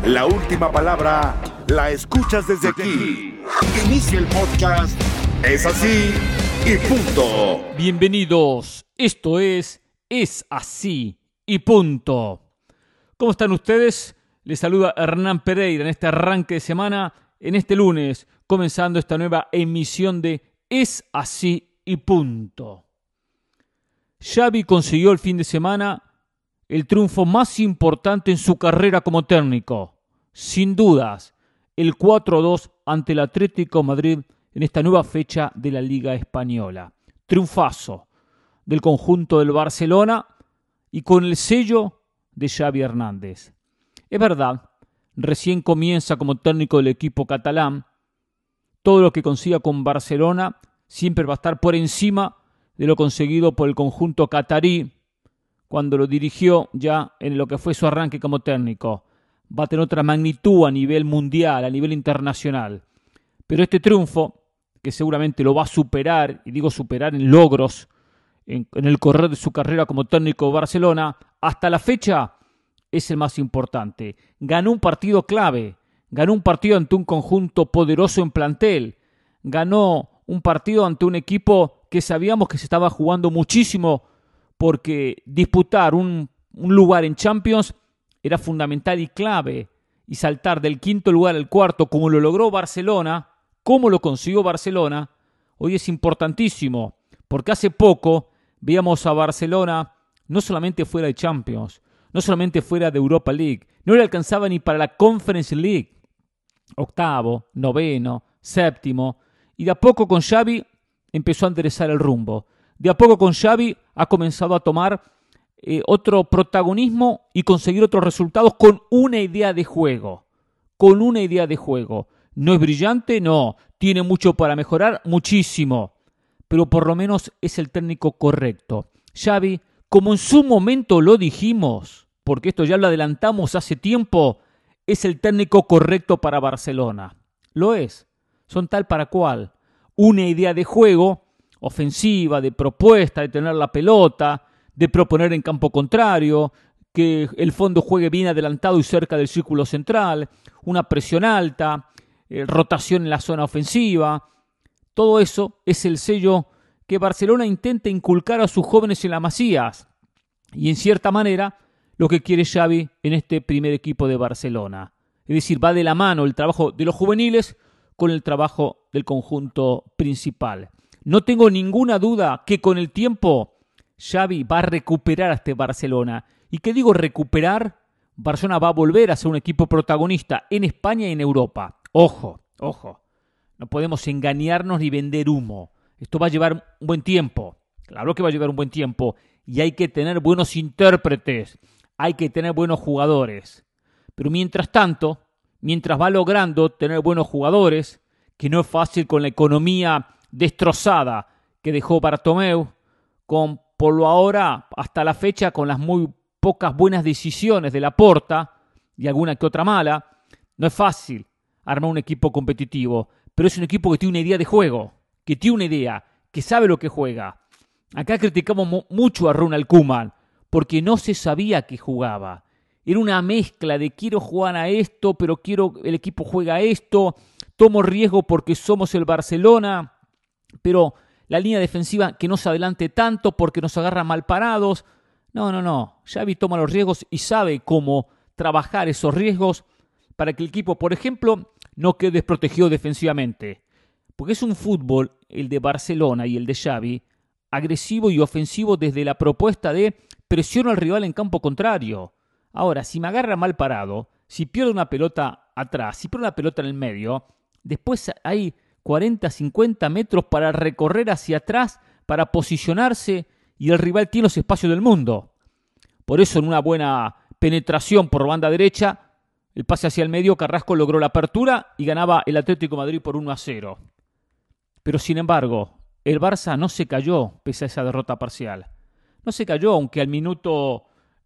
La última palabra la escuchas desde aquí. Inicia el podcast. Es así y punto. Bienvenidos. Esto es Así y punto. ¿Cómo están ustedes? Les saluda Hernán Pereira en este arranque de semana, en este lunes, comenzando esta nueva emisión de Es así y punto. Xavi consiguió el fin de semana el triunfo más importante en su carrera como técnico. Sin dudas, el 4-2 ante el Atlético de Madrid en esta nueva fecha de la Liga Española. Triunfazo del conjunto del Barcelona y con el sello de Xavi Hernández. Es verdad, recién comienza como técnico del equipo catalán. Todo lo que consiga con Barcelona siempre va a estar por encima de lo conseguido por el conjunto catarí cuando lo dirigió ya en lo que fue su arranque como técnico. Va a tener otra magnitud a nivel mundial, a nivel internacional. Pero este triunfo, que seguramente lo va a superar, y digo superar en logros, en el correr de su carrera como técnico de Barcelona, hasta la fecha es el más importante. Ganó un partido clave, ganó un partido ante un conjunto poderoso en plantel, ganó un partido ante un equipo que sabíamos que se estaba jugando muchísimo porque disputar un lugar en Champions era fundamental y clave, y saltar del quinto lugar al cuarto como lo logró Barcelona, como lo consiguió Barcelona, hoy es importantísimo, porque hace poco veíamos a Barcelona no solamente fuera de Champions, no solamente fuera de Europa League, no le alcanzaba ni para la Conference League, octavo, noveno, séptimo, y de a poco con Xavi empezó a enderezar el rumbo. De a poco con Xavi ha comenzado a tomar otro protagonismo y conseguir otros resultados con una idea de juego. Con una idea de juego. ¿No es brillante? No. ¿Tiene mucho para mejorar? Muchísimo. Pero por lo menos es el técnico correcto. Xavi, como en su momento lo dijimos, porque esto ya lo adelantamos hace tiempo, es el técnico correcto para Barcelona. Lo es. Son tal para cual. Una idea de juego ofensiva, de propuesta, de tener la pelota, de proponer en campo contrario, que el fondo juegue bien adelantado y cerca del círculo central, una presión alta, rotación en la zona ofensiva. Todo eso es el sello que Barcelona intenta inculcar a sus jóvenes en la Masías. Y en cierta manera, lo que quiere Xavi en este primer equipo de Barcelona. Es decir, va de la mano el trabajo de los juveniles con el trabajo del conjunto principal. No tengo ninguna duda que con el tiempo Xavi va a recuperar a este Barcelona. ¿Y qué digo recuperar? Barcelona va a volver a ser un equipo protagonista en España y en Europa. Ojo, ojo. No podemos engañarnos ni vender humo. Esto va a llevar un buen tiempo. Claro que va a llevar un buen tiempo. Y hay que tener buenos intérpretes. Hay que tener buenos jugadores. Pero mientras tanto, mientras va logrando tener buenos jugadores, que no es fácil con la economía destrozada que dejó Bartomeu, con por lo ahora hasta la fecha con las muy pocas buenas decisiones de Laporta y alguna que otra mala, no es fácil armar un equipo competitivo, pero es un equipo que tiene una idea de juego, que tiene una idea, que sabe lo que juega. Acá criticamos mucho a Ronald Koeman porque no se sabía que jugaba. Era una mezcla de quiero jugar a esto, pero quiero el equipo juega a esto, tomo riesgo porque somos el Barcelona, pero la línea defensiva que no se adelante tanto porque nos agarra mal parados. No. Xavi toma los riesgos y sabe cómo trabajar esos riesgos para que el equipo, por ejemplo, no quede desprotegido defensivamente. Porque es un fútbol, el de Barcelona y el de Xavi, agresivo y ofensivo desde la propuesta de presión al rival en campo contrario. Ahora, si me agarra mal parado, si pierdo una pelota atrás, si pierdo una pelota en el medio, después hay 40, 50 metros para recorrer hacia atrás, para posicionarse, y el rival tiene los espacios del mundo. Por eso en una buena penetración por banda derecha, el pase hacia el medio, Carrasco logró la apertura y ganaba el Atlético de Madrid por 1-0. Pero sin embargo, el Barça no se cayó pese a esa derrota parcial. No se cayó, aunque al minuto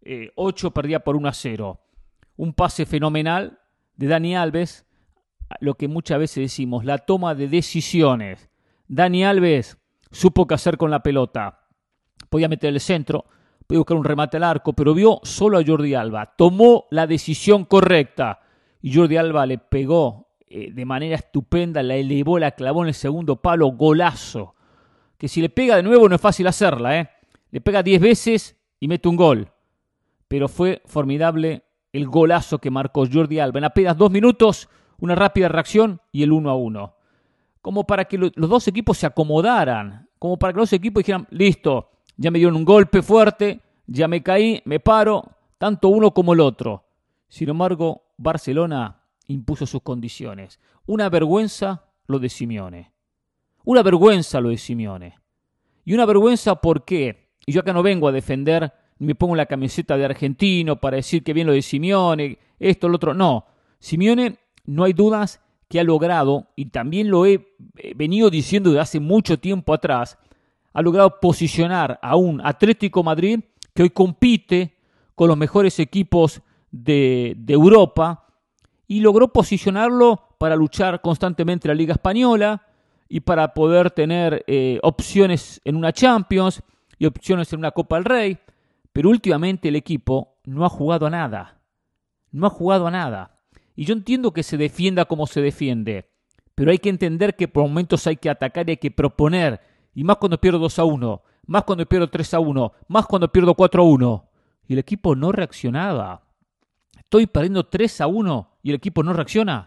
8 perdía por 1-0. Un pase fenomenal de Dani Alves, lo que muchas veces decimos, la toma de decisiones. Dani Alves supo qué hacer con la pelota. Podía meter el centro, podía buscar un remate al arco, pero vio solo a Jordi Alba. Tomó la decisión correcta. y Jordi Alba le pegó de manera estupenda, la elevó, la clavó en el segundo palo, golazo. Que si le pega de nuevo no es fácil hacerla, Le pega 10 veces y mete un gol. Pero fue formidable el golazo que marcó Jordi Alba. En apenas 2 minutos, una rápida reacción y el 1-1. Como para que los dos equipos se acomodaran. Como para que los equipos dijeran, listo, ya me dieron un golpe fuerte, ya me caí, me paro, tanto uno como el otro. Sin embargo, Barcelona impuso sus condiciones. Una vergüenza lo de Simeone. Una vergüenza lo de Simeone. Y una vergüenza porque, y yo acá no vengo a defender, ni me pongo la camiseta de argentino para decir que bien lo de Simeone, esto, lo otro. No, Simeone no hay dudas que ha logrado, y también lo he venido diciendo desde hace mucho tiempo atrás, ha logrado posicionar a un Atlético Madrid que hoy compite con los mejores equipos de Europa y logró posicionarlo para luchar constantemente en la Liga Española y para poder tener opciones en una Champions y opciones en una Copa del Rey. Pero últimamente el equipo no ha jugado a nada. No ha jugado a nada. Y yo entiendo que se defienda como se defiende, pero hay que entender que por momentos hay que atacar y hay que proponer. Y más cuando pierdo 2-1, más cuando pierdo 3-1, más cuando pierdo 4-1. Y el equipo no reaccionaba. Estoy perdiendo 3-1 y el equipo no reacciona.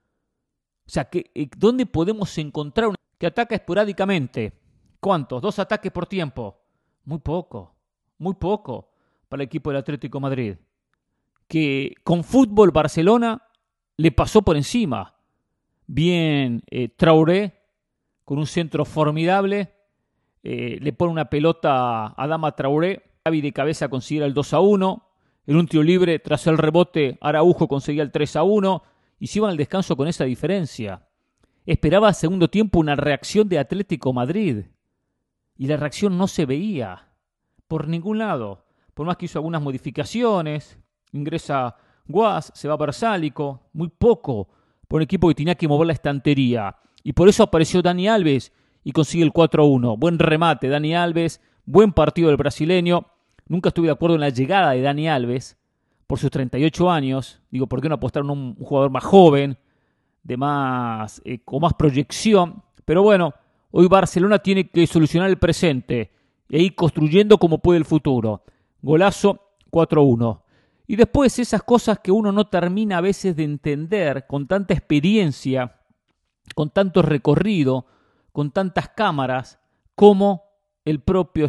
O sea, ¿dónde podemos encontrar un que ataca esporádicamente? ¿Cuántos? 2 ataques por tiempo. Muy poco para el equipo del Atlético de Madrid. Que con fútbol Barcelona le pasó por encima. Bien Traoré, con un centro formidable, le pone una pelota a Adama Traoré, Xavi de cabeza consiguiera el 2-1, en un tiro libre tras el rebote Araujo conseguía el 3-1, y se iban al descanso con esa diferencia. Esperaba al segundo tiempo una reacción de Atlético Madrid, y la reacción no se veía por ningún lado, por más que hizo algunas modificaciones, ingresa Guas, se va Versálico, muy poco, por un equipo que tenía que mover la estantería, y por eso apareció Dani Alves y consigue el 4-1, buen remate Dani Alves, buen partido del brasileño. Nunca estuve de acuerdo en la llegada de Dani Alves, por sus 38 años, digo, ¿por qué no apostaron a un jugador más joven, con más proyección? Pero bueno, hoy Barcelona tiene que solucionar el presente e ir construyendo como puede el futuro. Golazo, 4-1. Y después esas cosas que uno no termina a veces de entender con tanta experiencia, con tanto recorrido, con tantas cámaras, como el propio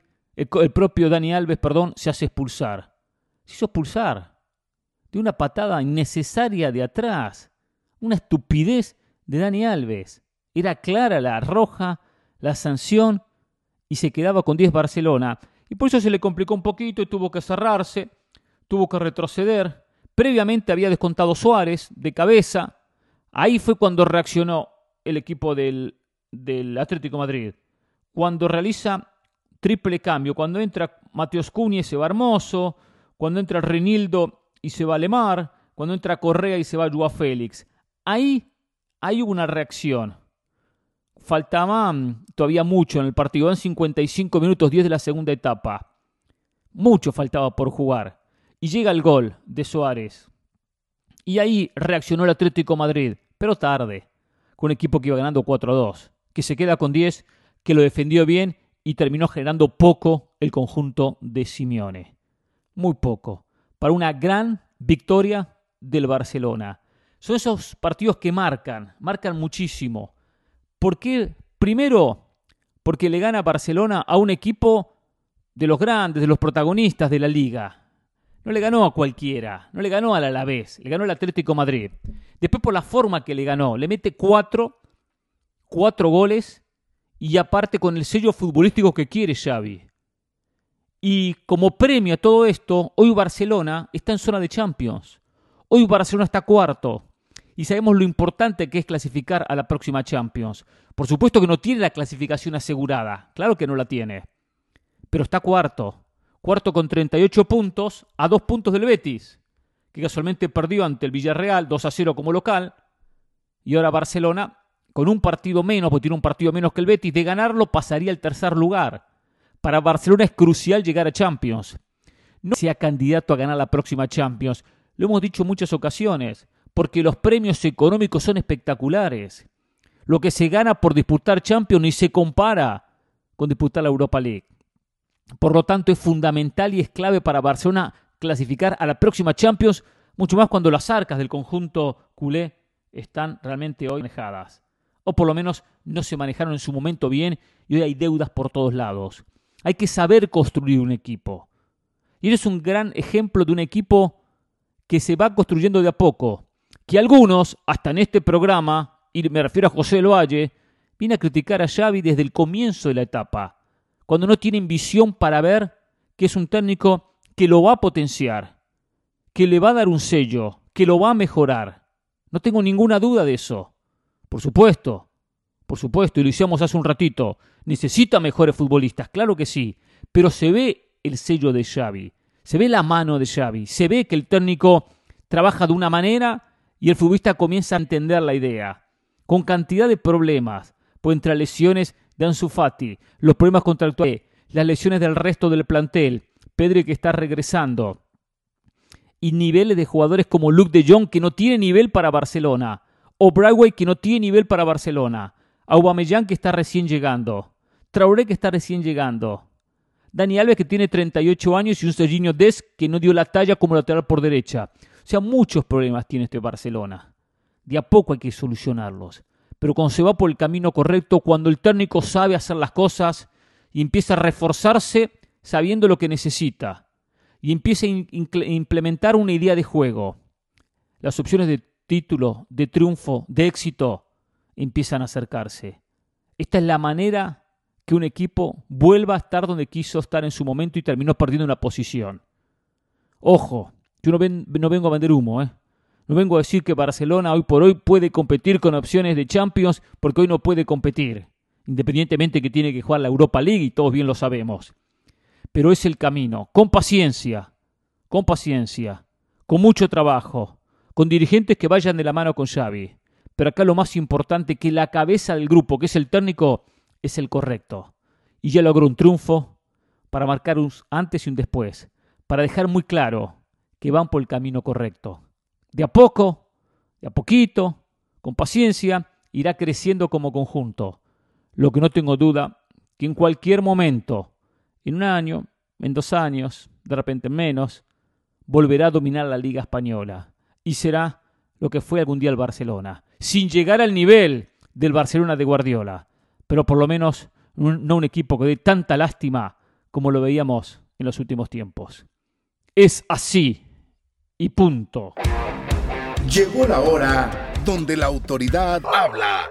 Dani Alves, se hace expulsar. Se hizo expulsar de una patada innecesaria de atrás. Una estupidez de Dani Alves. Era clara la roja, la sanción, y se quedaba con 10 Barcelona. Y por eso se le complicó un poquito y tuvo que cerrarse, tuvo que retroceder. Previamente había descontado Suárez de cabeza. Ahí fue cuando reaccionó el equipo del Atlético de Madrid. Cuando realiza triple cambio, cuando entra Mateus Cunha y se va Hermoso, cuando entra Reinildo y se va Lemar, cuando entra Correa y se va Joao Félix. Ahí hubo una reacción. Faltaba todavía mucho en el partido. En 55 minutos 10 de la segunda etapa. Mucho faltaba por jugar. Y llega el gol de Suárez. Y ahí reaccionó el Atlético de Madrid, pero tarde, con un equipo que iba ganando 4-2, que se queda con 10, que lo defendió bien y terminó generando poco el conjunto de Simeone. Muy poco. Para una gran victoria del Barcelona. Son esos partidos que marcan muchísimo. ¿Por qué? Primero, porque le gana Barcelona a un equipo de los grandes, de los protagonistas de la Liga. No le ganó a cualquiera, no le ganó al Alavés, le ganó al Atlético de Madrid. Después por la forma que le ganó, le mete 4 goles y aparte con el sello futbolístico que quiere Xavi. Y como premio a todo esto, hoy Barcelona está en zona de Champions. Hoy Barcelona está cuarto. Y sabemos lo importante que es clasificar a la próxima Champions. Por supuesto que no tiene la clasificación asegurada. Claro que no la tiene. Pero está cuarto. Cuarto con 38 puntos, a 2 puntos del Betis, que casualmente perdió ante el Villarreal 2-0 como local. Y ahora Barcelona, con un partido menos, porque tiene un partido menos que el Betis, de ganarlo pasaría al tercer lugar. Para Barcelona es crucial llegar a Champions. No sea candidato a ganar la próxima Champions. Lo hemos dicho en muchas ocasiones. porque los premios económicos son espectaculares. Lo que se gana por disputar Champions ni se compara con disputar la Europa League. Por lo tanto, es fundamental y es clave para Barcelona clasificar a la próxima Champions, mucho más cuando las arcas del conjunto culé están realmente hoy manejadas. O por lo menos no se manejaron en su momento bien y hoy hay deudas por todos lados. Hay que saber construir un equipo. Y es un gran ejemplo de un equipo que se va construyendo de a poco. Que algunos, hasta en este programa, y me refiero a José Loalle, viene a criticar a Xavi desde el comienzo de la etapa, cuando no tienen visión para ver que es un técnico que lo va a potenciar, que le va a dar un sello, que lo va a mejorar. No tengo ninguna duda de eso. Por supuesto, y lo hicimos hace un ratito, necesita mejores futbolistas, claro que sí, pero se ve el sello de Xavi, se ve la mano de Xavi, se ve que el técnico trabaja de una manera y el futbolista comienza a entender la idea, con cantidad de problemas, pues entre las lesiones de Ansu Fati, los problemas contractuales, las lesiones del resto del plantel, Pedri que está regresando, y niveles de jugadores como Luuk de Jong que no tiene nivel para Barcelona, o Braithwaite que no tiene nivel para Barcelona, Aubameyang que está recién llegando, Traoré que está recién llegando, Dani Alves que tiene 38 años y un Serginho Dest que no dio la talla como lateral por derecha. O sea, muchos problemas tiene este Barcelona. De a poco hay que solucionarlos. Pero cuando se va por el camino correcto, cuando el técnico sabe hacer las cosas y empieza a reforzarse sabiendo lo que necesita y empieza a implementar una idea de juego, las opciones de título, de triunfo, de éxito empiezan a acercarse. Esta es la manera que un equipo vuelva a estar donde quiso estar en su momento y terminó perdiendo una posición. Ojo, yo no vengo a vender humo, No vengo a decir que Barcelona hoy por hoy puede competir con opciones de Champions porque hoy no puede competir, independientemente que tiene que jugar la Europa League y todos bien lo sabemos. Pero es el camino, con paciencia, con mucho trabajo, con dirigentes que vayan de la mano con Xavi. Pero acá lo más importante, que la cabeza del grupo, que es el técnico, es el correcto. Y ya logró un triunfo para marcar un antes y un después, para dejar muy claro que van por el camino correcto. De a poco, de a poquito, con paciencia, irá creciendo como conjunto. Lo que no tengo duda, que en cualquier momento, en un año, en 2 años, de repente en menos, volverá a dominar la Liga Española. Y será lo que fue algún día el Barcelona. Sin llegar al nivel del Barcelona de Guardiola. Pero por lo menos no un equipo que dé tanta lástima como lo veíamos en los últimos tiempos. Es así y punto. Llegó la hora donde la autoridad habla.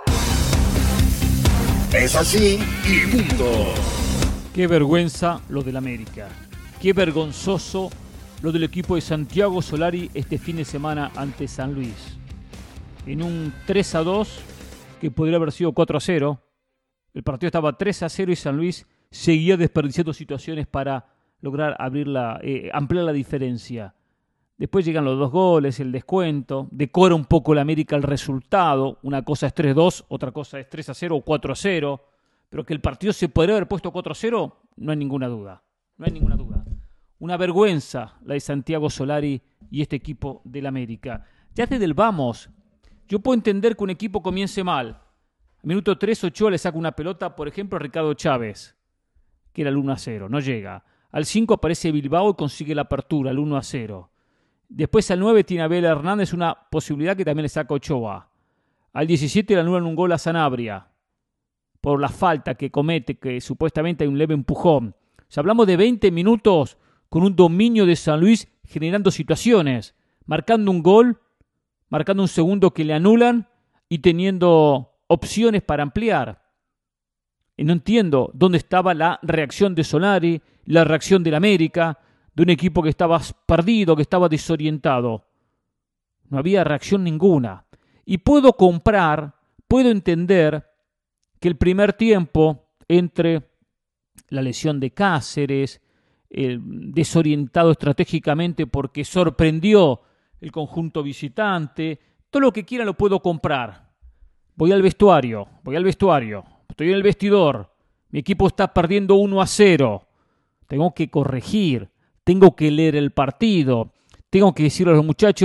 Es así y punto. Qué vergüenza lo del América. Qué vergonzoso lo del equipo de Santiago Solari este fin de semana ante San Luis. En un 3-2 que podría haber sido 4-0. El partido estaba 3-0 y San Luis seguía desperdiciando situaciones para lograr ampliar la diferencia. Después llegan los 2 goles, el descuento, decora un poco el América el resultado. Una cosa es 3-2, otra cosa es 3-0 o 4-0. Pero que el partido se podría haber puesto 4-0, no hay ninguna duda. Una vergüenza la de Santiago Solari y este equipo del América. Ya desde el vamos, yo puedo entender que un equipo comience mal. Al minuto 3, Ochoa le saca una pelota, por ejemplo, a Ricardo Chávez, que era el 1-0, no llega. Al 5 aparece Bilbao y consigue la apertura, el 1-0. Después al 9 tiene Abel Hernández una posibilidad que también le saca Ochoa. Al 17 le anulan un gol a Sanabria por la falta que comete, que supuestamente hay un leve empujón. O sea, hablamos de 20 minutos con un dominio de San Luis generando situaciones, marcando un gol, marcando un segundo que le anulan y teniendo opciones para ampliar. Y no entiendo dónde estaba la reacción de Solari, la reacción del América, de un equipo que estaba perdido, que estaba desorientado. No había reacción ninguna. Y puedo entender que el primer tiempo, entre la lesión de Cáceres, desorientado estratégicamente porque sorprendió el conjunto visitante, todo lo que quiera lo puedo comprar. Voy al vestuario, estoy en el vestidor, mi equipo está perdiendo 1-0, tengo que corregir, tengo que leer el partido, tengo que decirle a los muchachos,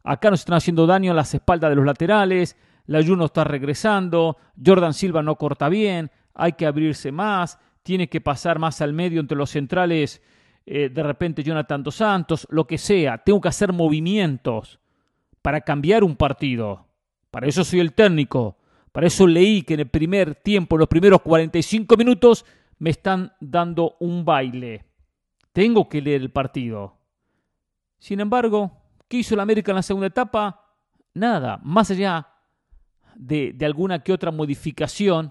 Acá nos están haciendo daño a las espaldas de los laterales, la Juno está regresando, Jordan Silva no corta bien, hay que abrirse más, tiene que pasar más al medio entre los centrales, de repente Jonathan Dos Santos, lo que sea, tengo que hacer movimientos para cambiar un partido. Para eso soy el técnico, para eso leí que en el primer tiempo, en los primeros 45 minutos, me están dando un baile. Tengo que leer el partido. Sin embargo, ¿qué hizo el América en la segunda etapa? Nada, más allá de alguna que otra modificación,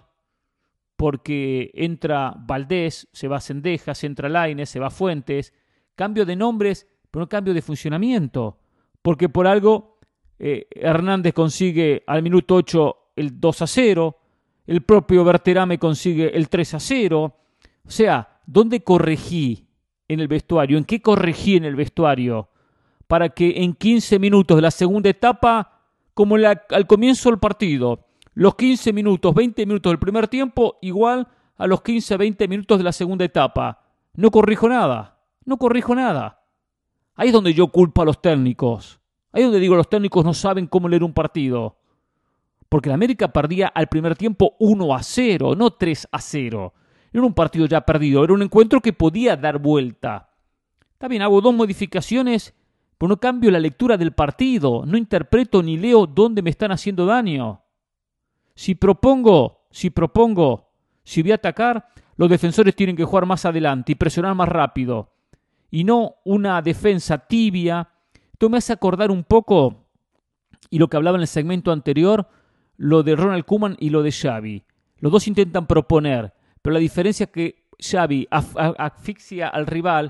porque entra Valdés, se va Cendejas, entra Lainez, se va Fuentes, cambio de nombres, pero no cambio de funcionamiento, porque por algo Hernández consigue al minuto 8 el 2-0, el propio Berterame consigue el 3-0, o sea, ¿dónde corregí en el vestuario? ¿En qué corregí en el vestuario? Para que en 15 minutos de la segunda etapa, como al comienzo del partido, los 15 minutos, 20 minutos del primer tiempo, igual a los 15, 20 minutos de la segunda etapa. No corrijo nada, no corrijo nada. Ahí es donde yo culpo a los técnicos. Ahí es donde digo, los técnicos no saben cómo leer un partido. Porque la América perdía al primer tiempo 1-0, no 3-0. Era un partido ya perdido, era un encuentro que podía dar vuelta. Está bien, hago 2 modificaciones, pero no cambio la lectura del partido. No interpreto ni leo dónde me están haciendo daño. Si propongo, si voy a atacar, los defensores tienen que jugar más adelante y presionar más rápido. Y no una defensa tibia. Esto me hace acordar un poco, y lo que hablaba en el segmento anterior, lo de Ronald Koeman y lo de Xavi. Los dos intentan proponer, pero la diferencia es que Xavi asfixia al rival,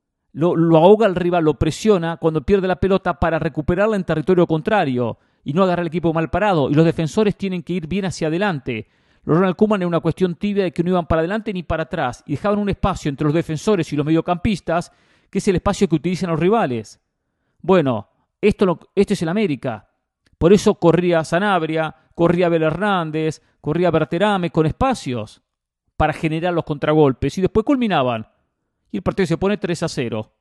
lo ahoga al rival, lo presiona cuando pierde la pelota para recuperarla en territorio contrario y no agarrar el equipo mal parado. Y los defensores tienen que ir bien hacia adelante. Los Ronald Koeman era una cuestión tibia de que no iban para adelante ni para atrás y dejaban un espacio entre los defensores y los mediocampistas, que es el espacio que utilizan los rivales. Bueno, este es el América. Por eso corría Sanabria, corría Abel Hernández, corría Berterame con espacios para generar los contragolpes y después culminaban. Y el partido se pone 3-0.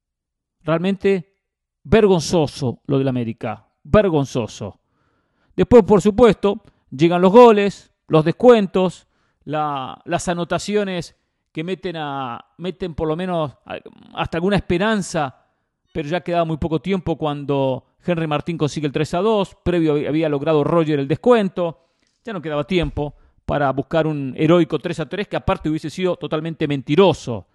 Realmente vergonzoso lo del América. Vergonzoso. Después, por supuesto, llegan los goles, los descuentos, las anotaciones que meten por lo menos hasta alguna esperanza, pero ya quedaba muy poco tiempo cuando Henry Martín consigue el 3-2, previo había logrado Roger el descuento, ya no quedaba tiempo para buscar un heroico 3-3 que aparte hubiese sido totalmente mentiroso.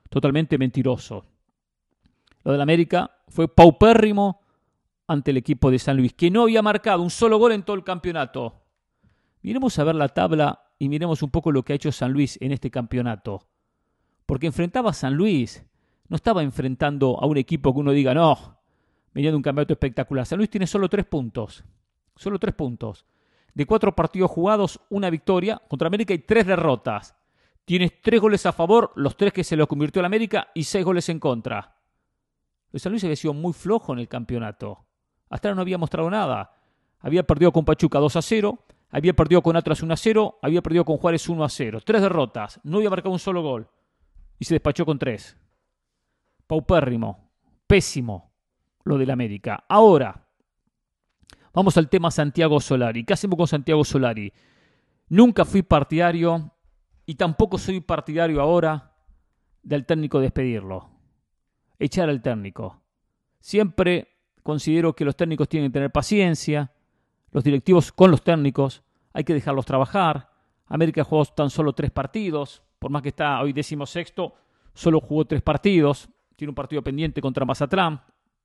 Lo del América fue paupérrimo ante el equipo de San Luis, que no había marcado un solo gol en todo el campeonato. Miremos a ver la tabla y miremos un poco lo que ha hecho San Luis en este campeonato. Porque enfrentaba a San Luis, no estaba enfrentando a un equipo que uno diga, no, venía de un campeonato espectacular. San Luis tiene solo 3 puntos. Solo 3 puntos. De 4 partidos jugados, 1 victoria. Contra América hay 3 derrotas. Tienes 3 goles a favor, los 3 que se los convirtió el América, y 6 goles en contra. El San Luis había sido muy flojo en el campeonato. Hasta ahora no había mostrado nada. Había perdido con Pachuca 2-0, había perdido con Atlas 1-0, había perdido con Juárez 1-0. 3 derrotas, no había marcado un solo gol. Y se despachó con 3. Paupérrimo, pésimo lo del América. Ahora, vamos al tema Santiago Solari. ¿Qué hacemos con Santiago Solari? Nunca fui partidario y tampoco soy partidario ahora del técnico despedirlo. Echar al técnico. Siempre considero que los técnicos tienen que tener paciencia, los directivos con los técnicos, hay que dejarlos trabajar. América jugó tan solo 3 partidos, por más que está hoy 16º, solo jugó 3 partidos, tiene un partido pendiente contra Mazatlán.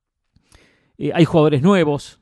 Hay jugadores nuevos,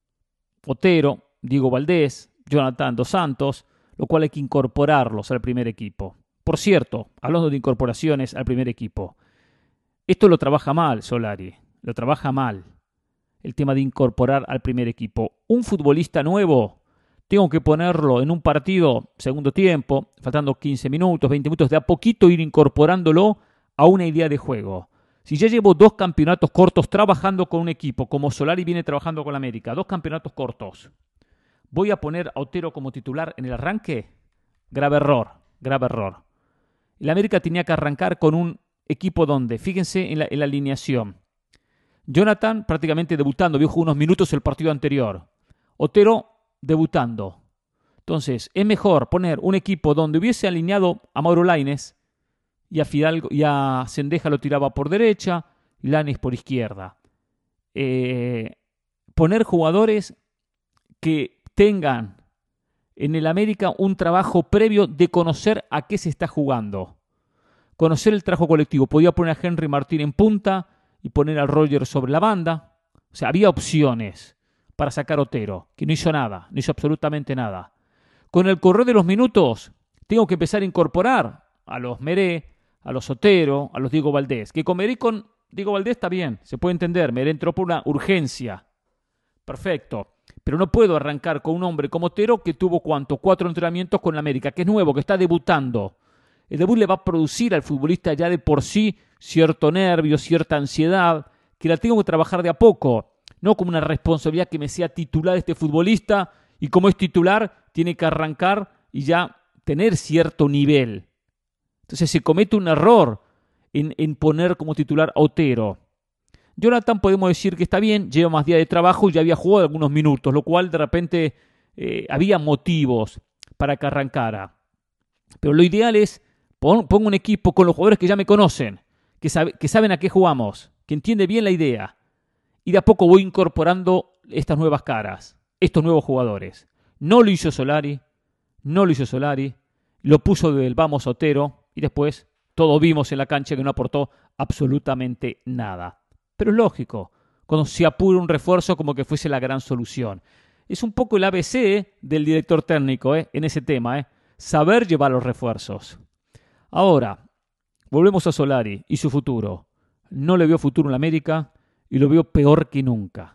Otero, Diego Valdés, Jonathan Dos Santos, lo cual hay que incorporarlos al primer equipo. Por cierto, hablando de incorporaciones al primer equipo, esto lo trabaja mal Solari, lo trabaja mal. El tema de incorporar al primer equipo. Un futbolista nuevo, tengo que ponerlo en un partido, segundo tiempo, faltando 15 minutos, 20 minutos, de a poquito ir incorporándolo a una idea de juego. Si ya llevo 2 campeonatos cortos trabajando con un equipo, como Solari viene trabajando con la América, 2 campeonatos cortos, ¿voy a poner a Otero como titular en el arranque? Grave error, grave error. La América tenía que arrancar con un equipo donde, fíjense en la alineación, Jonathan prácticamente debutando, había jugado unos minutos el partido anterior. Otero debutando. Entonces, es mejor poner un equipo donde hubiese alineado a Mauro Lainez y a Fidalgo y a Cendeja lo tiraba por derecha, Lainez por izquierda. Poner jugadores que tengan en el América un trabajo previo de conocer a qué se está jugando. Conocer el trabajo colectivo. Podía poner a Henry Martín en punta y poner a Roger sobre la banda. O sea, había opciones para sacar a Otero, que no hizo nada, no hizo absolutamente nada. Con el correr de los minutos, tengo que empezar a incorporar a los Meré, a los Otero, a los Diego Valdés. Que con Meré y con Diego Valdés está bien, se puede entender. Meré entró por una urgencia. Perfecto. Pero no puedo arrancar con un hombre como Otero que tuvo, ¿cuánto? 4 entrenamientos con la América, que es nuevo, que está debutando. El debut le va a producir al futbolista ya de por sí cierto nervio, cierta ansiedad, que la tengo que trabajar de a poco, no como una responsabilidad que me sea titular este futbolista y como es titular tiene que arrancar y ya tener cierto nivel. Entonces se comete un error en poner como titular a Otero. Jonathan podemos decir que está bien, lleva más días de trabajo y ya había jugado algunos minutos, lo cual de repente había motivos para que arrancara. Pero lo ideal es pongo un equipo con los jugadores que ya me conocen, que saben a qué jugamos, que entiende bien la idea. Y de a poco voy incorporando estas nuevas caras, estos nuevos jugadores. No lo hizo Solari, lo puso del vamos Otero y después todos vimos en la cancha que no aportó absolutamente nada. Pero es lógico, cuando se apura un refuerzo como que fuese la gran solución. Es un poco el ABC del director técnico en ese tema, saber llevar los refuerzos. Ahora, volvemos a Solari y su futuro. No le veo futuro en la América y lo veo peor que nunca.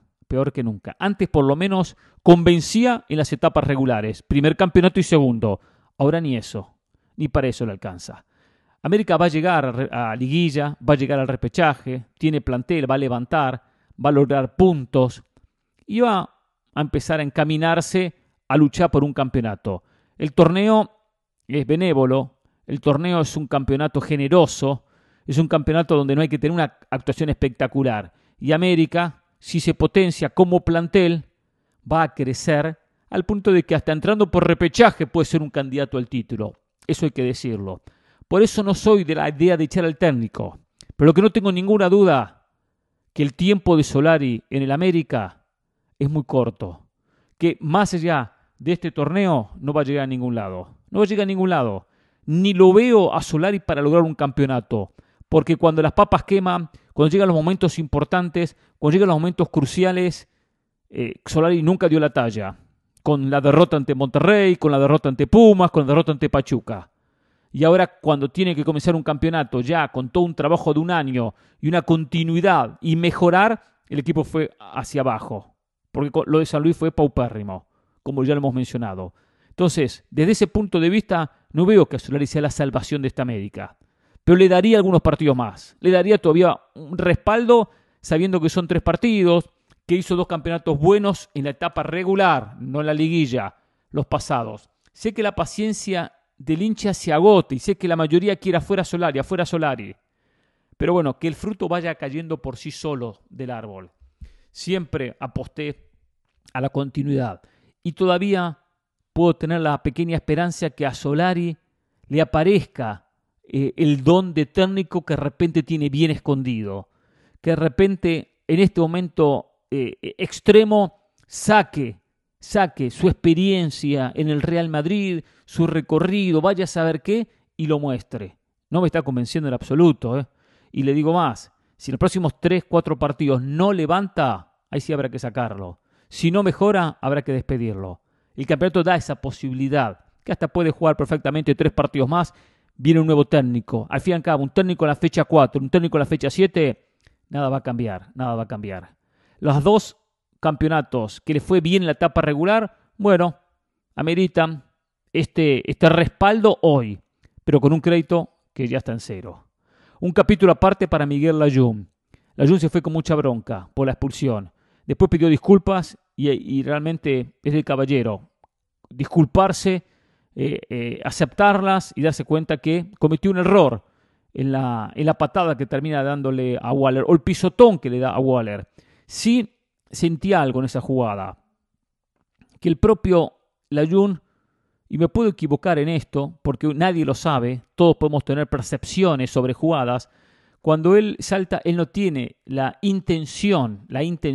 Antes por lo menos convencía en las etapas regulares, primer campeonato y segundo. Ahora ni eso, ni para eso le alcanza. América va a llegar a liguilla, va a llegar al repechaje, tiene plantel, va a levantar, va a lograr puntos y va a empezar a encaminarse a luchar por un campeonato. El torneo es benévolo, el torneo es un campeonato generoso, es un campeonato donde no hay que tener una actuación espectacular. Y América, si se potencia como plantel, va a crecer al punto de que hasta entrando por repechaje puede ser un candidato al título. Eso hay que decirlo. Por eso no soy de la idea de echar al técnico. Pero lo que no tengo ninguna duda, que el tiempo de Solari en el América es muy corto. Que más allá de este torneo no va a llegar a ningún lado. No va a llegar a ningún lado. Ni lo veo a Solari para lograr un campeonato. Porque cuando las papas queman, cuando llegan los momentos importantes, cuando llegan los momentos cruciales, Solari nunca dio la talla. Con la derrota ante Monterrey, con la derrota ante Pumas, con la derrota ante Pachuca. Y ahora cuando tiene que comenzar un campeonato ya con todo un trabajo de un año y una continuidad y mejorar, el equipo fue hacia abajo. Porque lo de San Luis fue paupérrimo, como ya lo hemos mencionado. Entonces, desde ese punto de vista, no veo que Solari sea la salvación de esta América. Pero le daría algunos partidos más. Le daría todavía un respaldo, sabiendo que son 3 partidos, que hizo 2 campeonatos buenos en la etapa regular, no en la liguilla, los pasados. Sé que la paciencia del hincha se agota y sé que la mayoría quiere afuera Solari. Pero bueno, que el fruto vaya cayendo por sí solo del árbol. Siempre aposté a la continuidad. Y todavía puedo tener la pequeña esperanza que a Solari le aparezca el don de técnico que de repente tiene bien escondido. Que de repente en este momento extremo saque su experiencia en el Real Madrid, su recorrido, vaya a saber qué, y lo muestre. No me está convenciendo en absoluto. Y le digo más, si en los próximos 3-4 partidos no levanta, ahí sí habrá que sacarlo. Si no mejora, habrá que despedirlo. El campeonato da esa posibilidad, que hasta puede jugar perfectamente 3 partidos más, viene un nuevo técnico. Al fin y al cabo, un técnico en la fecha 4, un técnico en la fecha 7, nada va a cambiar. Los 2 campeonatos que le fue bien en la etapa regular, bueno, ameritan este respaldo hoy, pero con un crédito que ya está en 0. Un capítulo aparte para Miguel Layún. Layún se fue con mucha bronca por la expulsión. Después pidió disculpas y realmente es de caballero. Disculparse, aceptarlas y darse cuenta que cometió un error en la patada que termina dándole a Waller, o el pisotón que le da a Waller. Sí sentí algo en esa jugada, que el propio Layún, y me puedo equivocar en esto, porque nadie lo sabe, todos podemos tener percepciones sobre jugadas, cuando él salta, él no tiene la intención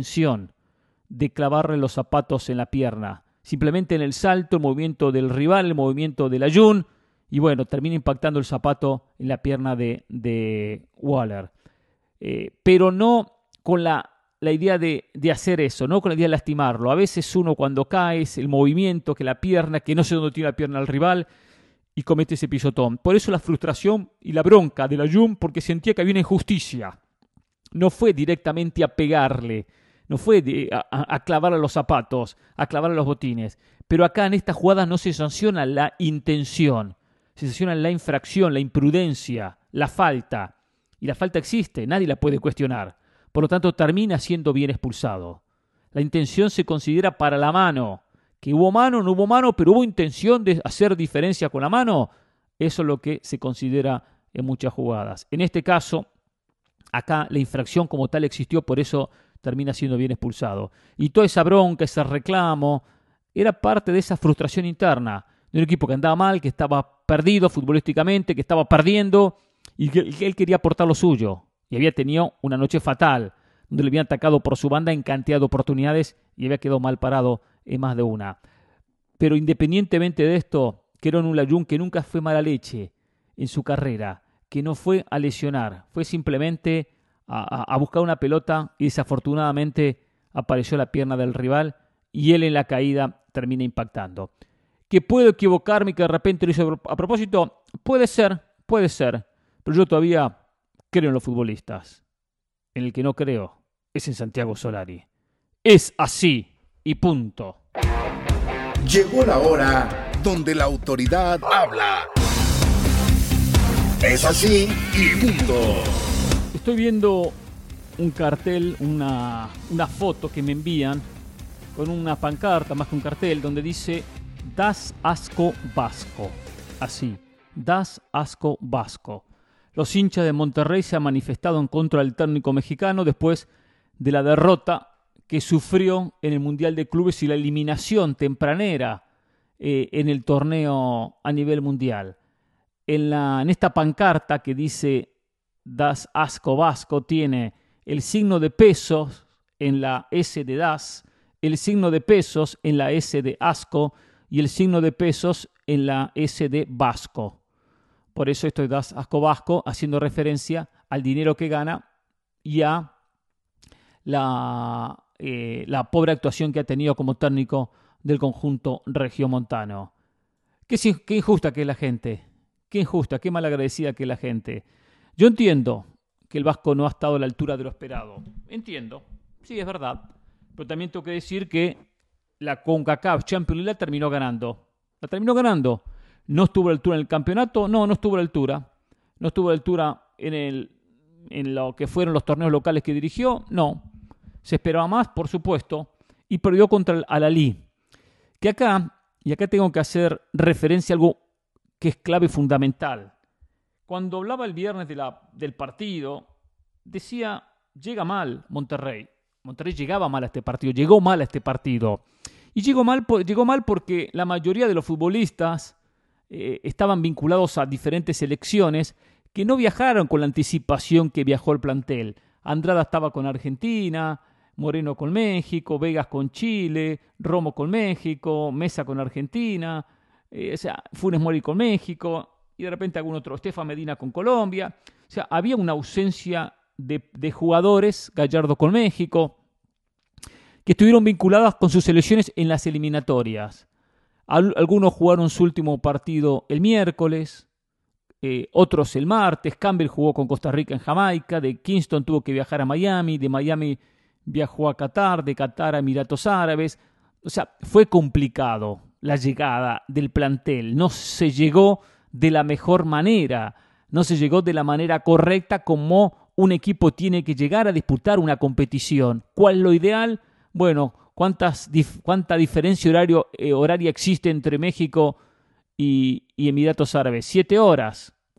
de clavarle los zapatos en la pierna. Simplemente en el salto, el movimiento del rival, el movimiento del Layún, y bueno, termina impactando el zapato en la pierna de Waller. Pero no con la idea de hacer eso, no con la idea de lastimarlo. A veces uno cuando cae es el movimiento, que la pierna, que no sé dónde tiene la pierna el rival, y comete ese pisotón. Por eso la frustración y la bronca del Layún, porque sentía que había una injusticia. No fue directamente a pegarle, no fue a clavarle los zapatos, a clavarle los botines. Pero acá en esta jugada no se sanciona la intención, se sanciona la infracción, la imprudencia, la falta. Y la falta existe, nadie la puede cuestionar. Por lo tanto, termina siendo bien expulsado. La intención se considera para la mano. Que hubo mano, no hubo mano, pero hubo intención de hacer diferencia con la mano. Eso es lo que se considera en muchas jugadas. En este caso, acá la infracción como tal existió, por eso termina siendo bien expulsado. Y toda esa bronca, ese reclamo, era parte de esa frustración interna de un equipo que andaba mal, que estaba perdido futbolísticamente, que estaba perdiendo y que él quería aportar lo suyo. Y había tenido una noche fatal, donde le habían atacado por su banda en cantidad de oportunidades y había quedado mal parado en más de una. Pero independientemente de esto, Keron Layún, que nunca fue mala leche en su carrera, que no fue a lesionar, fue simplemente a buscar una pelota y desafortunadamente apareció la pierna del rival y él en la caída termina impactando. ¿Que puedo equivocarme y que de repente lo hizo a propósito? Puede ser, pero yo todavía creo en los futbolistas. En el que no creo es en Santiago Solari. Es así y punto. Llegó la hora donde la autoridad habla. Es así y punto. Estoy viendo un cartel, una foto que me envían con una pancarta, más que un cartel, donde dice Das Asco Vasco. Así, Das Asco Vasco. Los hinchas de Monterrey se han manifestado en contra del técnico mexicano después de la derrota que sufrió en el Mundial de Clubes y la eliminación tempranera en el torneo a nivel mundial. En esta pancarta que dice Das Asco Vasco tiene el signo de pesos en la S de Das, el signo de pesos en la S de Asco y el signo de pesos en la S de Vasco. Por eso esto es Das Asco Vasco, haciendo referencia al dinero que gana y a la pobre actuación que ha tenido como técnico del conjunto regiomontano. Qué injusta que es la gente. Qué injusta, qué malagradecida que es la gente. Yo entiendo que el Vasco no ha estado a la altura de lo esperado. Entiendo, sí, es verdad. Pero también tengo que decir que la CONCACAF Champions League la terminó ganando. La terminó ganando. ¿No estuvo a la altura en el campeonato? No estuvo a la altura. ¿No estuvo a la altura en lo que fueron los torneos locales que dirigió? No. Se esperaba más, por supuesto, y perdió contra el Al-Ahly. Que acá tengo que hacer referencia a algo que es clave y fundamental. Cuando hablaba el viernes del partido, decía, llega mal Monterrey. Monterrey llegaba mal a este partido, llegó mal a este partido. Y llegó mal porque la mayoría de los futbolistas estaban vinculados a diferentes selecciones que no viajaron con la anticipación que viajó el plantel. Andrada estaba con Argentina, Moreno con México, Vegas con Chile, Romo con México, Mesa con Argentina, Funes Mori con México, y de repente algún otro, Estefan Medina con Colombia. O sea, había una ausencia de jugadores, Gallardo con México, que estuvieron vinculadas con sus selecciones en las eliminatorias. Algunos jugaron su último partido el miércoles, otros el martes. Campbell jugó con Costa Rica en Jamaica, de Kingston tuvo que viajar a Miami, de Miami viajó a Qatar, de Qatar a Emiratos Árabes. O sea, fue complicado la llegada del plantel. No se llegó de la mejor manera, no se llegó de la manera correcta como un equipo tiene que llegar a disputar una competición. ¿Cuál es lo ideal? Bueno, ¿cuánta diferencia horaria existe entre México y Emiratos Árabes? 7 horas,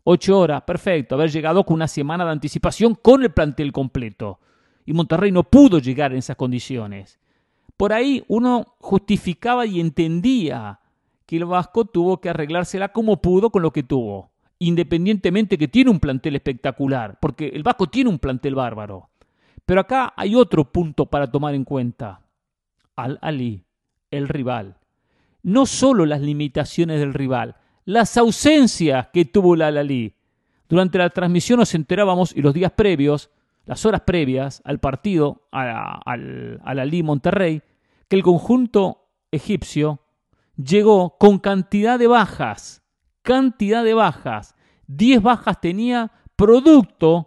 8 horas, perfecto, haber llegado con una semana de anticipación con el plantel completo. Y Monterrey no pudo llegar en esas condiciones. Por ahí uno justificaba y entendía que el Vasco tuvo que arreglársela como pudo con lo que tuvo, independientemente que tiene un plantel espectacular, porque el Vasco tiene un plantel bárbaro. Pero acá hay otro punto para tomar en cuenta. Al-Ahly, el rival. No solo las limitaciones del rival, las ausencias que tuvo el Al-Ahly. Durante la transmisión nos enterábamos, y los días previos, las horas previas al partido, al Al-Ahly Monterrey, que el conjunto egipcio llegó con cantidad de bajas. 10 bajas tenía producto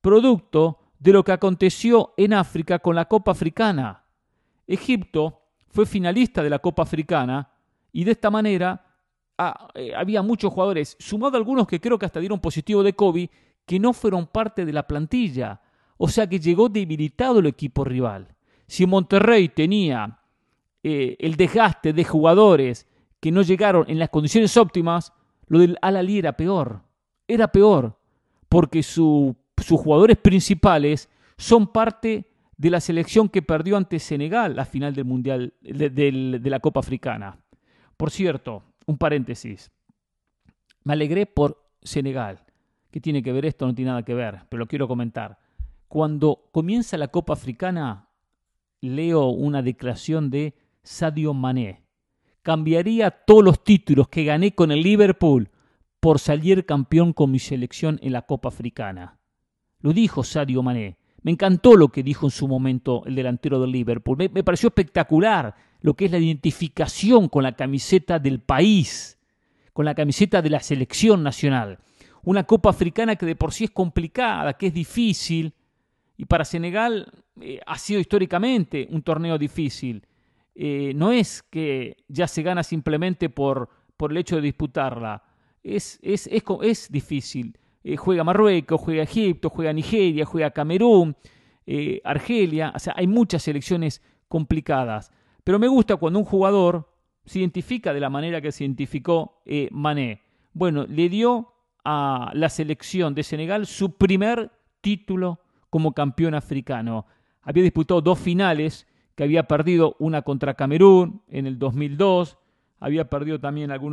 de lo que aconteció en África con la Copa Africana. Egipto fue finalista de la Copa Africana y de esta manera había muchos jugadores, sumado a algunos que creo que hasta dieron positivo de COVID, que no fueron parte de la plantilla. O sea que llegó debilitado el equipo rival. Si Monterrey tenía el desgaste de jugadores que no llegaron en las condiciones óptimas, lo del Al-Ahly era peor. Era peor, porque sus jugadores principales son parte de la selección que perdió ante Senegal la final del Mundial de la Copa Africana. Por cierto, un paréntesis. Me alegré por Senegal. ¿Qué tiene que ver esto? No tiene nada que ver, pero lo quiero comentar. Cuando comienza la Copa Africana, leo una declaración de Sadio Mané. Cambiaría todos los títulos que gané con el Liverpool por salir campeón con mi selección en la Copa Africana. Lo dijo Sadio Mané. Me encantó lo que dijo en su momento el delantero del Liverpool. Me pareció espectacular lo que es la identificación con la camiseta del país, con la camiseta de la selección nacional. Una Copa Africana que de por sí es complicada, que es difícil, y para Senegal ha sido históricamente un torneo difícil. No es que ya se gana simplemente por el hecho de disputarla. Es difícil. Juega Marruecos, juega Egipto, juega Nigeria, juega Camerún, Argelia. O sea, hay muchas selecciones complicadas. Pero me gusta cuando un jugador se identifica de la manera que se identificó Mané. Bueno, le dio a la selección de Senegal su primer título como campeón africano. Había disputado 2 finales, que había perdido una contra Camerún en el 2002, había perdido también alguna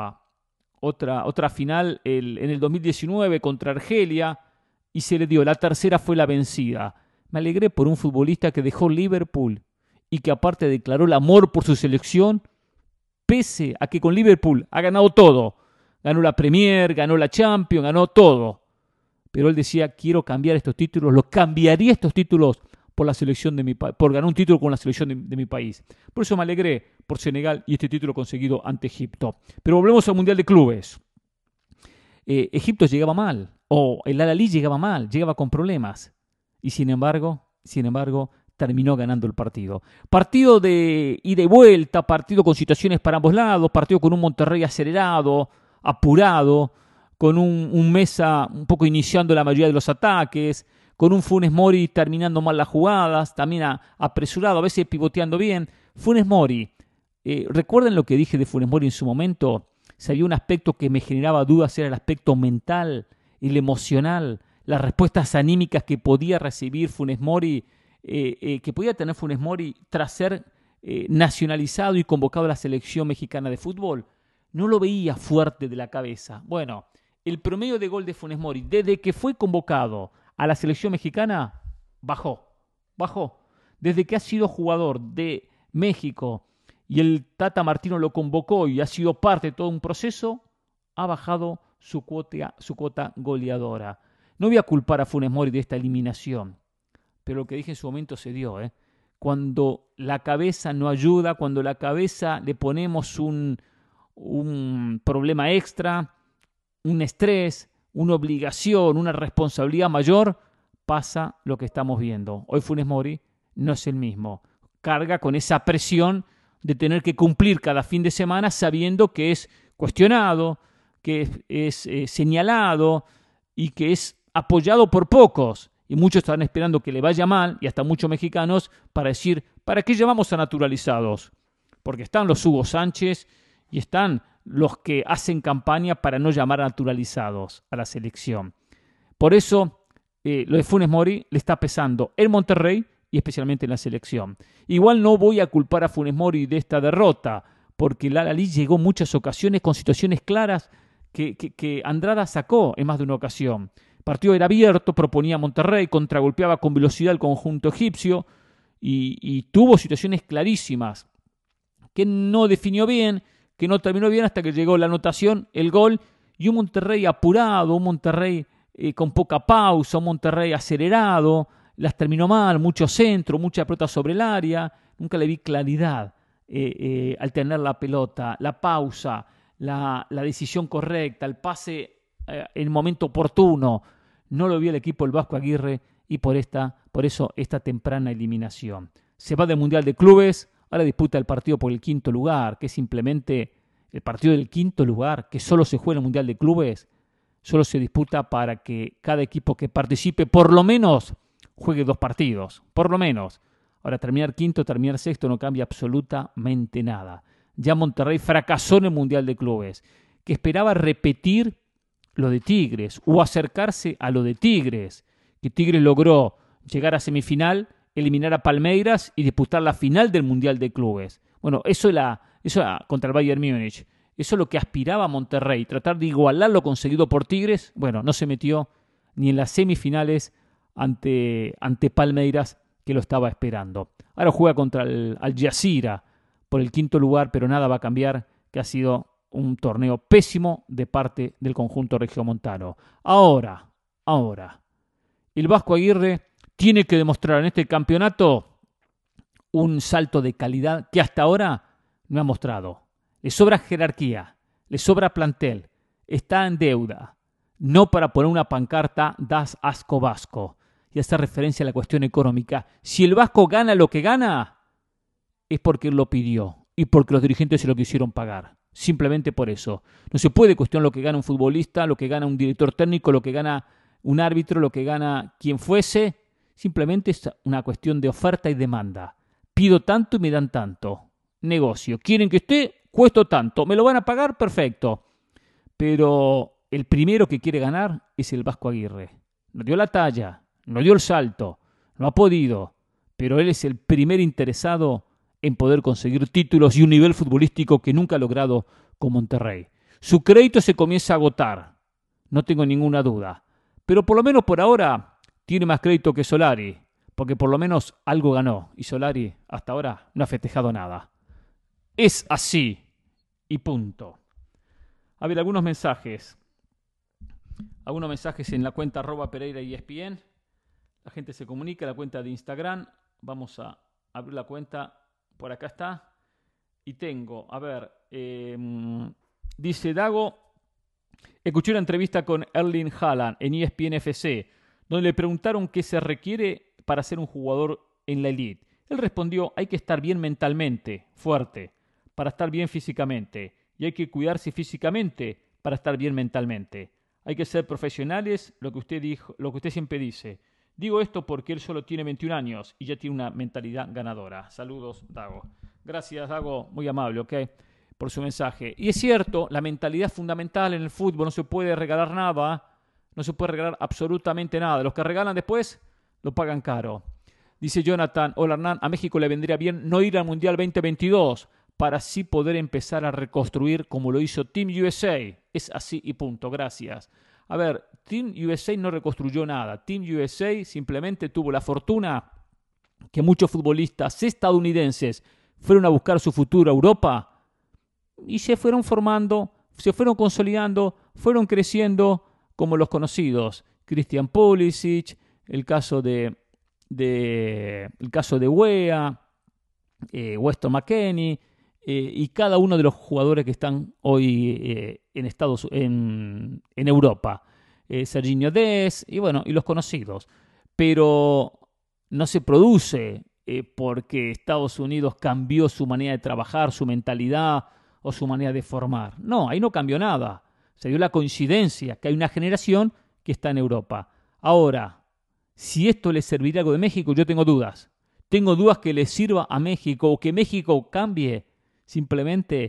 otra final en el 2019 contra Argelia, y se le dio. La tercera fue la vencida. Me alegré por un futbolista que dejó Liverpool y que aparte declaró el amor por su selección, pese a que con Liverpool ha ganado todo. Ganó la Premier, ganó la Champions, ganó todo. Pero él decía, quiero cambiar estos títulos, cambiaría estos títulos por la selección de mi país, por ganar un título con la selección de mi país. Por eso me alegré por Senegal y este título conseguido ante Egipto. Pero volvemos al Mundial de Clubes. Egipto llegaba mal, o el Al-Ahly llegaba mal, llegaba con problemas. Y sin embargo, terminó ganando el partido. Partido de ida y vuelta, partido con situaciones para ambos lados, partido con un Monterrey acelerado, apurado, con un Mesa un poco iniciando la mayoría de los ataques, con un Funes Mori terminando mal las jugadas, también apresurado, a veces pivoteando bien. Funes Mori, ¿recuerdan lo que dije de Funes Mori en su momento? Si había un aspecto que me generaba dudas, era el aspecto mental, el emocional, las respuestas anímicas que podía recibir Funes Mori, que podía tener Funes Mori tras ser nacionalizado y convocado a la selección mexicana de fútbol. No lo veía fuerte de la cabeza. Bueno, el promedio de gol de Funes Mori, desde que fue convocado a la selección mexicana, bajó. Desde que ha sido jugador de México y el Tata Martino lo convocó y ha sido parte de todo un proceso, ha bajado su cuota goleadora. No voy a culpar a Funes Mori de esta eliminación, pero lo que dije en su momento se dio. Cuando la cabeza no ayuda, cuando la cabeza le ponemos un problema extra, un estrés, una obligación, una responsabilidad mayor, pasa lo que estamos viendo. Hoy Funes Mori no es el mismo. Carga con esa presión de tener que cumplir cada fin de semana sabiendo que es cuestionado, que es señalado y que es apoyado por pocos. Y muchos están esperando que le vaya mal, y hasta muchos mexicanos, para decir, ¿para qué llamamos a naturalizados? Porque están los Hugo Sánchez y están los que hacen campaña para no llamar naturalizados a la selección. Por eso, lo de Funes Mori le está pesando en Monterrey y especialmente en la selección. Igual no voy a culpar a Funes Mori de esta derrota, porque el Al-Ahly llegó en muchas ocasiones con situaciones claras que Andrada sacó en más de una ocasión. El partido era abierto, proponía a Monterrey, contragolpeaba con velocidad el conjunto egipcio y tuvo situaciones clarísimas que no definió bien, que no terminó bien hasta que llegó la anotación, el gol, y un Monterrey apurado, un Monterrey con poca pausa, un Monterrey acelerado, las terminó mal, mucho centro, mucha pelota sobre el área, nunca le vi claridad al tener la pelota, la pausa, la decisión correcta, el pase en el momento oportuno. No lo vio el equipo del Vasco Aguirre y por eso esta temprana eliminación. Se va del Mundial de Clubes, ahora disputa el partido por el quinto lugar, que es simplemente el partido del quinto lugar, que solo se juega en el Mundial de Clubes, solo se disputa para que cada equipo que participe por lo menos juegue 2 partidos, por lo menos. Ahora terminar quinto, terminar sexto no cambia absolutamente nada. Ya Monterrey fracasó en el Mundial de Clubes, que esperaba repetir lo de Tigres o acercarse a lo de Tigres, que Tigres logró llegar a semifinal, eliminar a Palmeiras y disputar la final del Mundial de Clubes. Bueno, eso era contra el Bayern Múnich. Eso es lo que aspiraba a Monterrey, tratar de igualar lo conseguido por Tigres. Bueno, no se metió ni en las semifinales ante Palmeiras, que lo estaba esperando. Ahora juega contra el Al Jazeera por el quinto lugar, pero nada va a cambiar, que ha sido un torneo pésimo de parte del conjunto regiomontano. Ahora, el Vasco Aguirre tiene que demostrar en este campeonato un salto de calidad que hasta ahora no ha mostrado. Le sobra jerarquía, le sobra plantel, está en deuda. No para poner una pancarta "Das asco Vasco" y hacer referencia a la cuestión económica. Si el Vasco gana lo que gana, es porque él lo pidió y porque los dirigentes se lo quisieron pagar. Simplemente por eso. No se puede cuestionar lo que gana un futbolista, lo que gana un director técnico, lo que gana un árbitro, lo que gana quien fuese. Simplemente es una cuestión de oferta y demanda. Pido tanto y me dan tanto. Negocio. Quieren que esté, cuesto tanto. ¿Me lo van a pagar? Perfecto. Pero el primero que quiere ganar es el Vasco Aguirre. No dio la talla, no dio el salto, no ha podido. Pero él es el primer interesado en poder conseguir títulos y un nivel futbolístico que nunca ha logrado con Monterrey. Su crédito se comienza a agotar, no tengo ninguna duda. Pero por lo menos por ahora tiene más crédito que Solari, porque por lo menos algo ganó. Y Solari hasta ahora no ha festejado nada. Es así y punto. A ver, algunos mensajes en la cuenta @Pereira ESPN. La gente se comunica, la cuenta de Instagram. Vamos a abrir la cuenta. Por acá está. Y tengo, dice Dago, escuché una entrevista con Erling Haaland en ESPN FC, donde le preguntaron qué se requiere para ser un jugador en la elite. Él respondió, hay que estar bien mentalmente, fuerte, para estar bien físicamente. Y hay que cuidarse físicamente para estar bien mentalmente. Hay que ser profesionales, lo que usted siempre dice. Digo esto porque él solo tiene 21 años y ya tiene una mentalidad ganadora. Saludos, Dago. Gracias, Dago. Muy amable, ¿ok? Por su mensaje. Y es cierto, la mentalidad es fundamental en el fútbol. No se puede regalar nada. No se puede regalar absolutamente nada. Los que regalan después lo pagan caro. Dice Jonathan, hola Hernán, a México le vendría bien no ir al Mundial 2022 para así poder empezar a reconstruir como lo hizo Team USA. Es así y punto. Gracias. A ver, Team USA no reconstruyó nada. Team USA simplemente tuvo la fortuna que muchos futbolistas estadounidenses fueron a buscar su futuro a Europa y se fueron formando, se fueron consolidando, fueron creciendo como los conocidos. Christian Pulisic, el caso de Weah, Weston McKennie, y cada uno de los jugadores que están hoy en Europa. Serginho Dest y los conocidos. Pero no se produce porque Estados Unidos cambió su manera de trabajar, su mentalidad o su manera de formar. No, ahí no cambió nada. Se dio la coincidencia que hay una generación que está en Europa. Ahora, si esto le servirá algo de México, yo tengo dudas. Tengo dudas que le sirva a México o que México cambie simplemente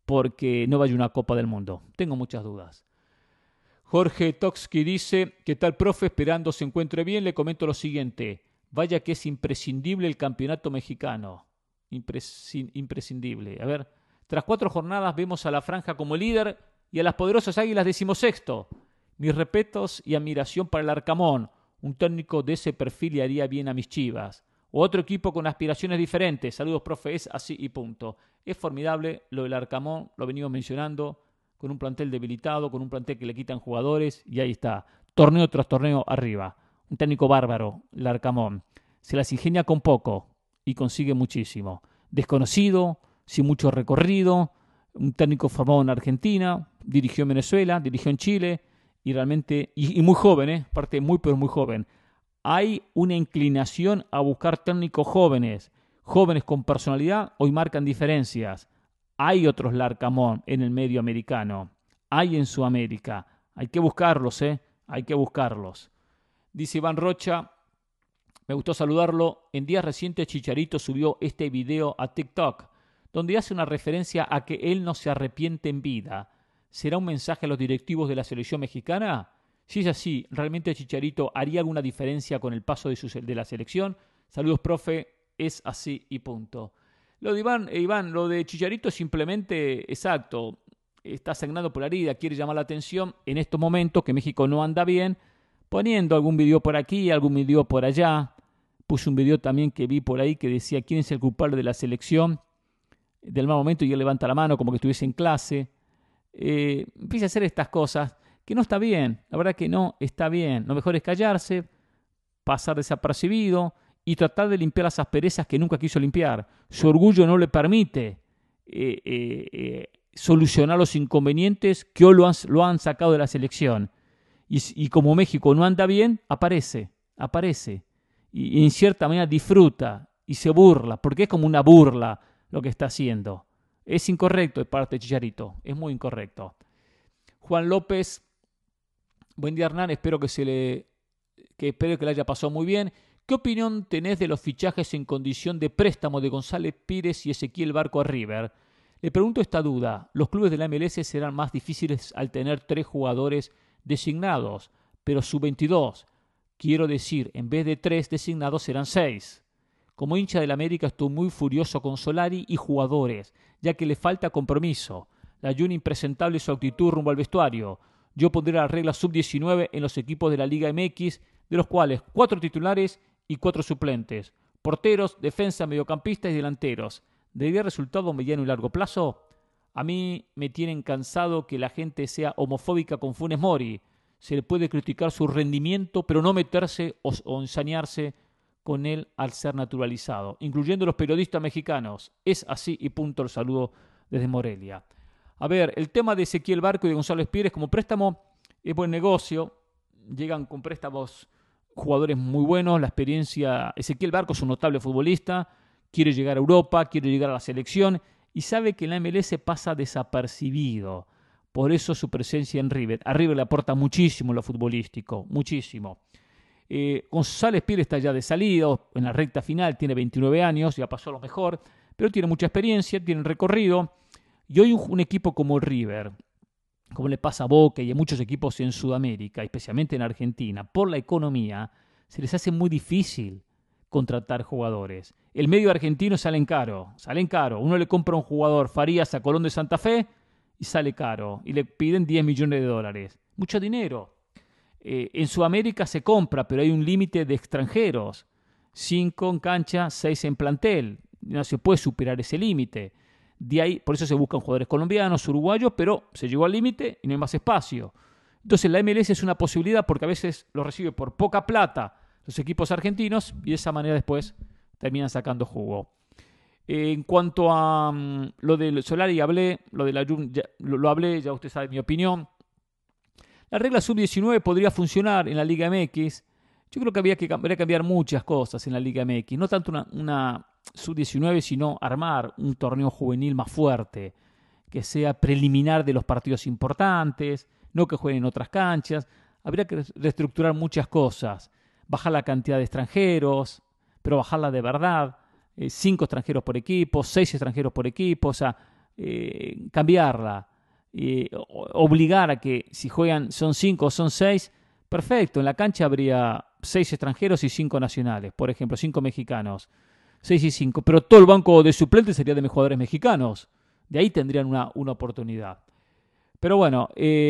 porque no vaya a una Copa del Mundo. Tengo muchas dudas. Jorge Toksky dice: ¿qué tal, profe? Esperando se encuentre bien, le comento lo siguiente. Vaya que es imprescindible el campeonato mexicano. Imprescindible. A ver, tras 4 jornadas vemos a la Franja como líder y a las poderosas Águilas 16º. Mis respetos y admiración para el Arcamón. Un técnico de ese perfil le haría bien a mis Chivas. O otro equipo con aspiraciones diferentes. Saludos, profe, es así y punto. Es formidable lo del Arcamón, lo venimos mencionando, con un plantel debilitado, con un plantel que le quitan jugadores, y ahí está, torneo tras torneo arriba. Un técnico bárbaro, el Arcamón. Se las ingenia con poco y consigue muchísimo. Desconocido, sin mucho recorrido, un técnico formado en Argentina, dirigió en Venezuela, dirigió en Chile, y realmente, y muy joven, aparte muy pero muy joven. Hay una inclinación a buscar técnicos jóvenes con personalidad, hoy marcan diferencias. Hay otros Larcamón en el medio americano, hay en Sudamérica, hay que buscarlos, hay que buscarlos. Dice Iván Rocha, me gustó saludarlo, en días recientes Chicharito subió este video a TikTok, donde hace una referencia a que él no se arrepiente en vida. ¿Será un mensaje a los directivos de la selección mexicana? Si es así, ¿realmente Chicharito haría alguna diferencia con el paso de la selección? Saludos, profe, es así y punto. Lo de Iván, lo de Chicharito es simplemente, exacto, está asignado por la herida, quiere llamar la atención en estos momentos que México no anda bien, poniendo algún video por aquí, algún video por allá. Puse un video también que vi por ahí que decía quién es el culpable de la selección del mal momento y él levanta la mano como que estuviese en clase. Empieza a hacer estas cosas que no está bien, la verdad que no está bien. Lo mejor es callarse, pasar desapercibido y tratar de limpiar las asperezas que nunca quiso limpiar. Su orgullo no le permite solucionar los inconvenientes que hoy lo han sacado de la selección. Y como México no anda bien, aparece. Y en cierta manera disfruta y se burla, porque es como una burla lo que está haciendo. Es incorrecto de parte de Chicharito, es muy incorrecto. Juan López, buen día, Hernán, espero que le haya pasado muy bien. ¿Qué opinión tenés de los fichajes en condición de préstamo de González Pires y Ezequiel Barco a River? Le pregunto esta duda. Los clubes de la MLS serán más difíciles al tener 3 jugadores designados, pero sub-22. Quiero decir, en vez de 3 designados serán 6. Como hincha del América estoy muy furioso con Solari y jugadores, ya que le falta compromiso. La Jun impresentable su actitud rumbo al vestuario. Yo pondré la regla sub-19 en los equipos de la Liga MX, de los cuales 4 titulares y 4 suplentes. Porteros, defensa, mediocampistas y delanteros. ¿Debería resultado a mediano y largo plazo? A mí me tienen cansado que la gente sea homofóbica con Funes Mori. Se le puede criticar su rendimiento, pero no meterse o ensañarse con él al ser naturalizado, incluyendo los periodistas mexicanos. Es así y punto. El saludo desde Morelia. A ver, el tema de Ezequiel Barco y de González Pires como préstamo es buen negocio. Llegan con préstamos jugadores muy buenos. La experiencia, Ezequiel Barco es un notable futbolista, quiere llegar a Europa, quiere llegar a la selección y sabe que en la MLS pasa desapercibido. Por eso su presencia en River. A River le aporta muchísimo lo futbolístico, muchísimo. González Pires está ya de salida, en la recta final, tiene 29 años, ya pasó a lo mejor, pero tiene mucha experiencia, tiene recorrido. Y hoy un equipo como River, como le pasa a Boca y a muchos equipos en Sudamérica, especialmente en Argentina, por la economía, se les hace muy difícil contratar jugadores. El medio argentino salen caro. Uno le compra un jugador, Farías, a Colón de Santa Fe, y sale caro. Y le piden $10 millones. Mucho dinero. En Sudamérica se compra, pero hay un límite de extranjeros. 5 en cancha, 6 en plantel. No se puede superar ese límite. De ahí, por eso se buscan jugadores colombianos, uruguayos, pero se llegó al límite y no hay más espacio. Entonces la MLS es una posibilidad porque a veces lo recibe por poca plata los equipos argentinos y de esa manera después terminan sacando jugo. En cuanto a lo del Solari hablé, lo de la Jun lo hablé, ya usted sabe mi opinión. La regla sub-19 podría funcionar en la Liga MX. Yo creo que habría que cambiar muchas cosas en la Liga MX. No tanto una sub-19, sino armar un torneo juvenil más fuerte, que sea preliminar de los partidos importantes, no que jueguen en otras canchas. Habría que reestructurar muchas cosas. Bajar la cantidad de extranjeros, pero bajarla de verdad. 5 extranjeros por equipo, 6 extranjeros por equipo. O sea, cambiarla, obligar a que si juegan son 5 o son 6, perfecto, en la cancha habría 6 extranjeros y 5 nacionales, por ejemplo, 5 mexicanos, 6 y 5, pero todo el banco de suplentes sería de jugadores mexicanos, de ahí tendrían una oportunidad. Pero bueno,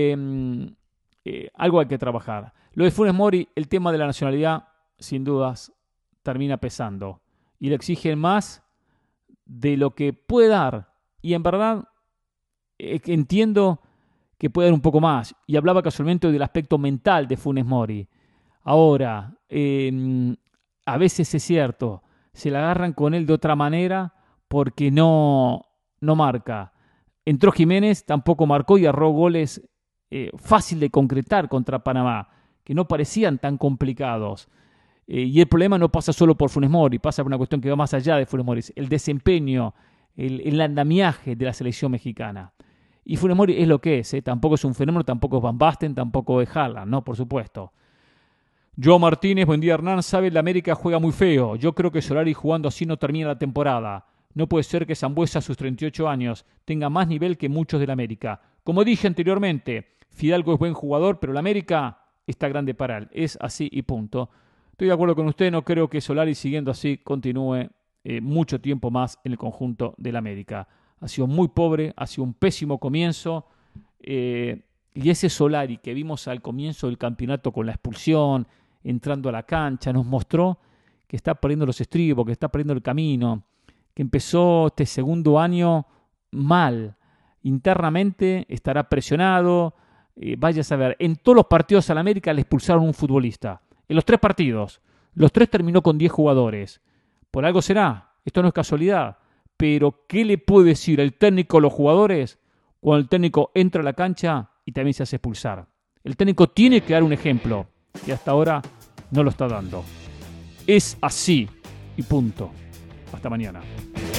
algo hay que trabajar. Lo de Funes Mori, el tema de la nacionalidad, sin dudas, termina pesando. Y le exigen más de lo que puede dar. Y en verdad, entiendo que puede dar un poco más. Y hablaba casualmente del aspecto mental de Funes Mori. Ahora, a veces es cierto, se la agarran con él de otra manera porque no marca. Entró Jiménez, tampoco marcó y erró goles fácil de concretar contra Panamá, que no parecían tan complicados. Y el problema no pasa solo por Funes Mori, pasa por una cuestión que va más allá de Funes Mori, el desempeño, el andamiaje de la selección mexicana. Y Funes Mori es lo que es, tampoco es un fenómeno, tampoco es Van Basten, tampoco es Haaland, no, por supuesto. Joe Martínez, buen día Hernán, sabe, la América juega muy feo, yo creo que Solari jugando así no termina la temporada. No puede ser que Sambuesa a sus 38 años tenga más nivel que muchos de la América. Como dije anteriormente, Fidalgo es buen jugador, pero la América está grande para él. Es así y punto. Estoy de acuerdo con usted, no creo que Solari siguiendo así continúe mucho tiempo más en el conjunto de la América. Ha sido muy pobre, ha sido un pésimo comienzo. Y ese Solari que vimos al comienzo del campeonato con la expulsión, entrando a la cancha, nos mostró que está perdiendo los estribos, que está perdiendo el camino, que empezó este segundo año mal. Internamente estará presionado. Vaya a saber, en todos los partidos a la América le expulsaron un futbolista. En los 3 partidos. Los 3 terminó con 10 jugadores. Por algo será. Esto no es casualidad. Pero, ¿qué le puede decir el técnico a los jugadores cuando el técnico entra a la cancha y también se hace expulsar? El técnico tiene que dar un ejemplo. Y hasta ahora no lo está dando. Es así. Y punto. Hasta mañana.